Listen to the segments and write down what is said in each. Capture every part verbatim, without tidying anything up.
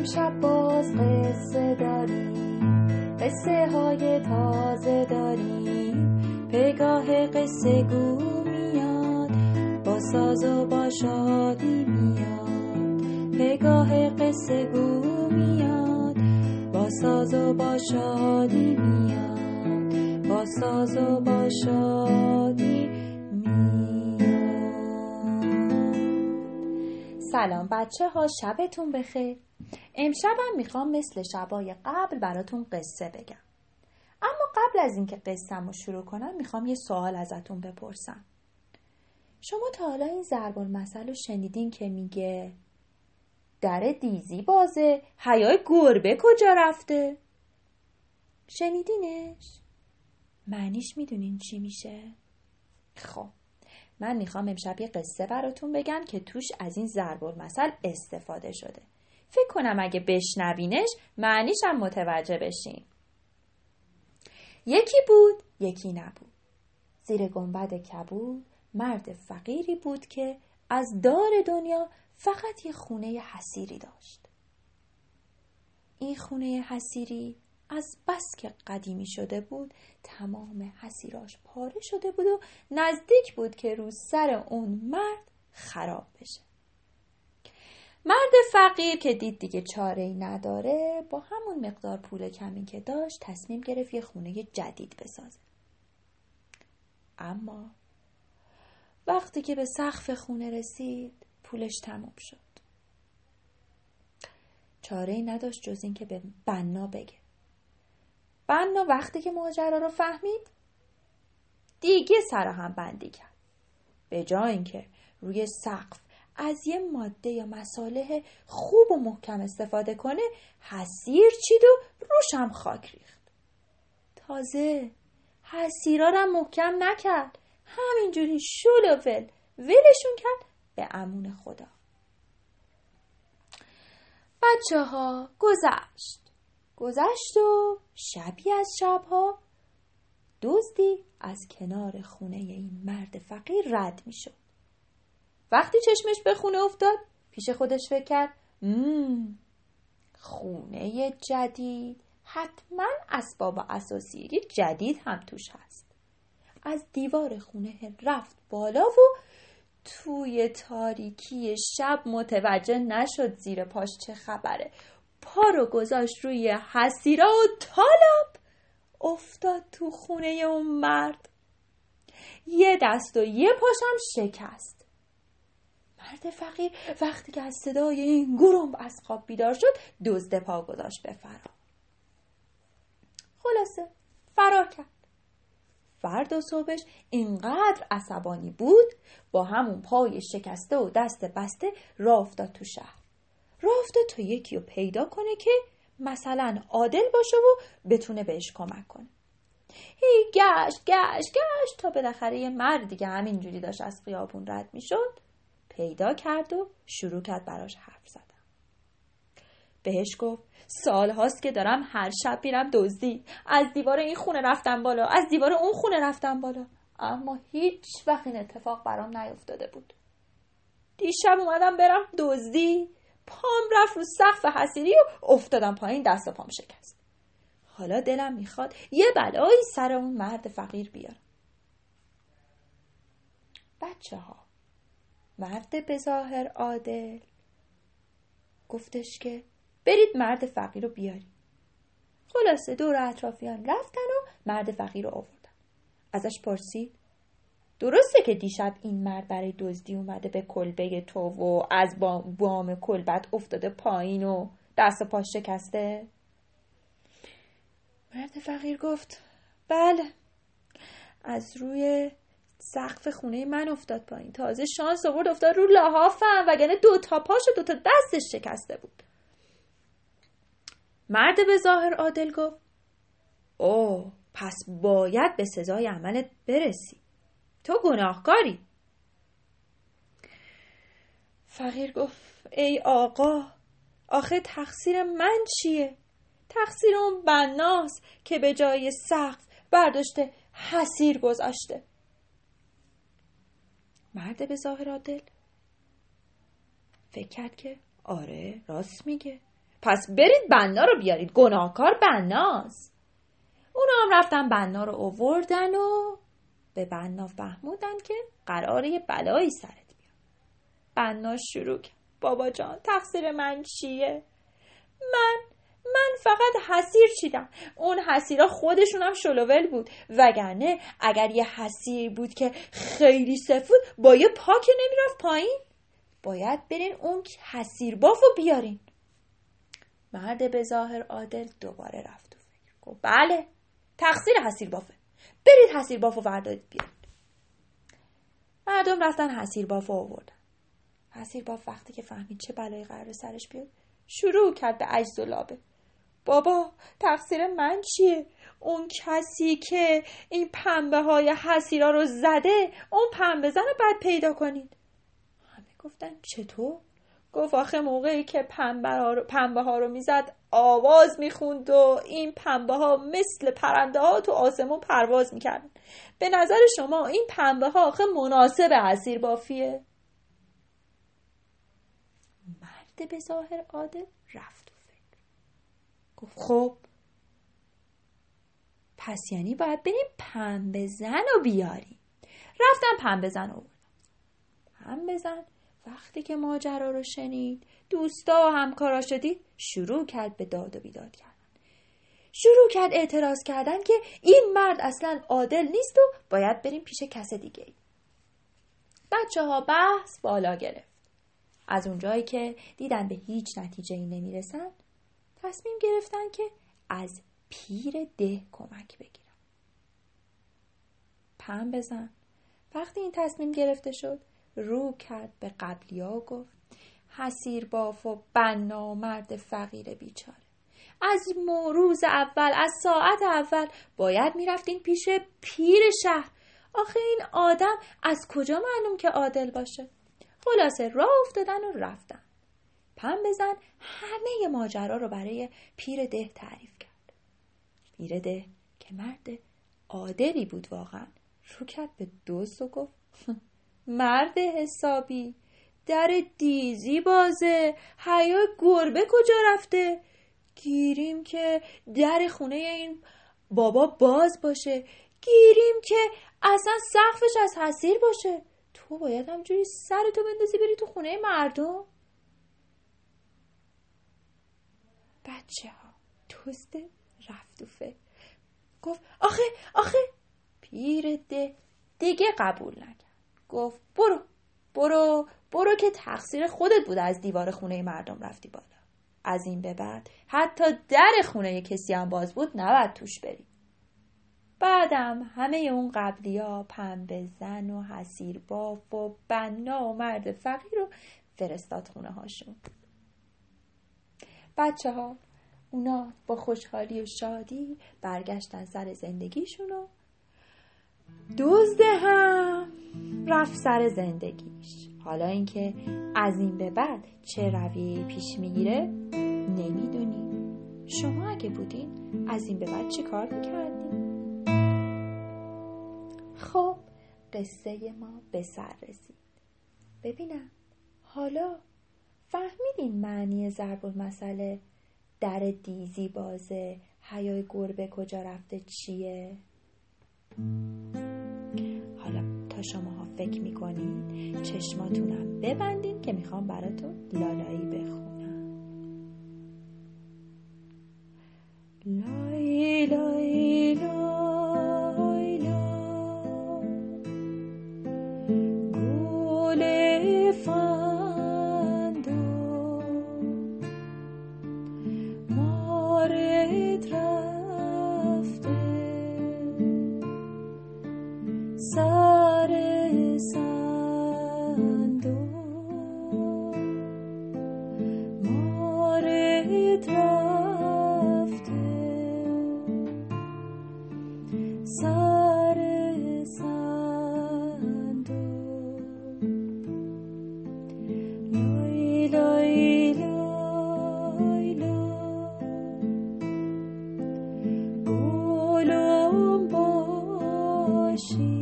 امشب باز قصه داریم، قصه های تازه داریم. پگاه قصه گو میاد، با ساز و با شادی میاد. پگاه قصه گو میاد، با ساز و با شادی میاد. با ساز و با شادی میاد. سلام بچه ها، شبتون بخیر. امشبم میخوام مثل شبای قبل براتون قصه بگم. اما قبل از اینکه قصه‌مو شروع کنم میخوام یه سوال ازتون بپرسم. شما تا حالا این ضرب المثل رو شنیدین که میگه در دیزی بازه، حیای گربه کجا رفته؟ شنیدینش؟ معنیش میدونین چی میشه؟ خب من میخوام امشب یه قصه براتون بگم که توش از این ضرب المثل استفاده شده. فکر کنم اگه بشنوینش معنیش هم متوجه بشین. یکی بود، یکی نبود. زیر گنبد کبود مرد فقیری بود که از دار دنیا فقط یه خونه حصیری داشت. این خونه حصیری از بس که قدیمی شده بود تمام حصیراش پاره شده بود و نزدیک بود که رو سر اون مرد خراب بشه. مرد فقیر که دید دیگه چاره‌ای نداره، با همون مقدار پول کمی که داشت تصمیم گرفت یه خونه جدید بسازه. اما وقتی که به سقف خونه رسید پولش تموم شد. چاره‌ای نداشت جز این که به بنا بگه. بنا وقتی که ماجرا رو فهمید دیگه سر هم بندی کرد. به جای اینکه روی سقف از یه ماده یا مصالح خوب و محکم استفاده کنه، حصیر چید و روش هم خاک ریخت. تازه حصیرا رو محکم نکرد، همینجوری شل و ول ولشون کرد به امون خدا. بچه ها گذشت گذشت و شبی از شبها دزدی از کنار خونه این مرد فقیر رد می شد. وقتی چشمش به خونه افتاد پیش خودش فکر کرد مم، خونه جدید، حتما اسباب اساسی جدید هم توش هست. از دیوار خونه رفت بالا و توی تاریکی شب متوجه نشد زیر پاش چه خبره. پا رو گذاشت روی حصیرا و تالاپ افتاد تو خونه اون مرد. یه دست و یه پاشم شکست. مرد فقیر وقتی که از صدای این گرنب از خواب بیدار شد دزد پا گذاشت به فرار. خلاصه فرار کرد. فردا صبحش اینقدر عصبانی بود با همون پای شکسته و دست بسته راه افتاد تو شهر. راه افتاد تا یکی رو پیدا کنه که مثلا عادل باشه و بتونه بهش کمک کنه. هی گشت گشت گشت تا بالاخره یه مردی که همینجوری داشت از خیابون رد میشد پیدا کرد و شروع کرد براش حرف زدن. بهش گفت سال هاست که دارم هر شب میرم دزدی، از دیوار این خونه رفتم بالا، از دیوار اون خونه رفتم بالا، اما هیچ وقت این اتفاق برام نیفتاده بود. دیشب اومدم برم دزدی، پام رفت رو سقف حصیری و افتادم پایین، دست و پام شکست. حالا دلم میخواد یه بلایی سر اون مرد فقیر بیارم. بچه ها، مرد به ظاهر عادل گفتش که برید مرد فقیر رو بیارید. خلاصه دور اطرافیان رفتن و مرد فقیر رو آوردن. ازش پرسید درسته که دیشب این مرد برای دزدی اومده به کلبه تو و از بام کلبت افتاده پایین و دست و پاش شکسته؟ مرد فقیر گفت بله، از روی سقف خونه من افتاد پایین، تازه شانس آورد افتاد رو لحافم، وگرنه دو تا پاش و دو تا دستش شکسته بود. مرد به ظاهر عادل گفت اوه، پس باید به سزای عملت برسی، تو گناهکاری. فقیر گفت ای آقا، آخه تقصیر من چیه؟ تقصیر اون بناست که به جای سقف برداشته حصیر گذاشته. مرد به ظاهر عادل فکر کرد که آره راست میگه، پس برید بنا رو بیارید، گناهکار بناست. اونا هم رفتن بنا رو آوردن و به بنا فهمودن که قراره یه بلایی سرت بیاد. بنا شروع کرد: بابا جان تقصیر من چیه؟ من من فقط حسیر چیدم. اون حسیرا خودشون هم شلوول بود، وگرنه اگر یه حسیر بود که خیلی سفید با یه پا که نمیرفت پایین. باید برین اون حسیر بافو بیارین. مرد به ظاهر عادل دوباره رفت و فکر گفت: بله تقصیر حسیر بافه، برید حسیر بافو وردارید بیارید. مردم رفتن حسیر بافو آوردن. حسیر باف وقتی که فهمید چه بلایی قراره سرش بیاد شروع کرد به عجز و لابه: بابا تقصیر من چیه؟ اون کسی که این پنبه های حسیرا رو زده اون پنبه زن رو باید پیدا کنید. همه گفتن چطور؟ گفت آخه موقعی که پنبه ها رو, پنبه ها رو میزد آواز میخوند و این پنبه ها مثل پرنده ها تو آسمون پرواز میکردن. به نظر شما این پنبه ها آخه مناسب حسیر بافیه؟ مرد به ظاهر عادل رفت و فکر گفت: خب پس یعنی باید بریم پنبه زن رو بیاریم. رفتن پنبه زن رو بردن. پنبه زن وقتی که ماجرا رو شنید، دوستا و همکارا شدید، شروع کرد به داد و بیداد کردن. شروع کرد اعتراض کردن که این مرد اصلا عادل نیست و باید بریم پیش کس دیگه ای. بچه ها بحث بالا گرفت. از اونجایی که دیدن به هیچ نتیجه ای نمیرسن، تصمیم گرفتن که از پیر ده کمک بگیرن. پنبه زن وقتی این تصمیم گرفته شد رو کرد به قبلیا و گفت: حسیر باف و بنا مرد فقیر بیچاره، از روز اول از ساعت اول باید میرفتین پیش پیر شهر. آخه این آدم از کجا معلوم که عادل باشه؟ خلاصه راه افتادن و رفتن. پنبه زن همه ماجرا رو برای پیر ده تعریف کرد. پیر ده که مرد عادلی بود واقعا رو کرد به دزد و گفت: مرد حسابی، در دیزی بازه، حیا گربه کجا رفته؟ گیریم که در خونه این بابا باز باشه، گیریم که اصلا سقفش از حصیر باشه. تو باید همجوری سرتو بندازی بری تو خونه مردم؟ بچه ها دزد رفت و فکر گفت: آخه آخه پیر ده دیگه قبول نکرد. گفت: برو برو برو که تقصیر خودت بود از دیوار خونه مردم رفتی بالا. از این به بعد حتی در خونه کسی هم باز بود نباید توش بری. بعدم همه اون قبلیا پنبه زن و حسیر باف و بنا و مرد فقیر رو فرستاد خونه هاشون. بچه ها اونا با خوشحالی و شادی برگشتن سر زندگیشون و دزد هم رفت سر زندگیش. حالا اینکه از این به بعد چه رویه‌ای پیش میگیره نمیدونیم. شما اگه بودین از این به بعد چی کار میکردین؟ خب قصه ما به سر رسید. ببینم حالا فهمیدین معنی ضرب المثل در دیزی بازه حیای گربه کجا رفته چیه؟ حالا تا شماها فکر میکنین چشماتونم ببندین که میخوام براتون لالایی بخونم. لای لای لای لای گل فندو مارت رفته سر سندو مارت رفته سر سندو لای لای لای لای گلم باشی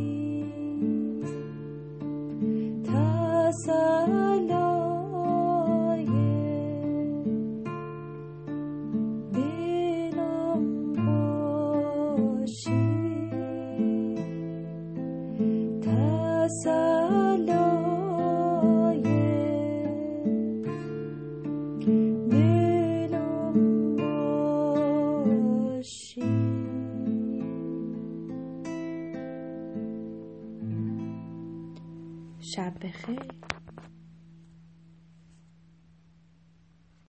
تسلای شب بخیر.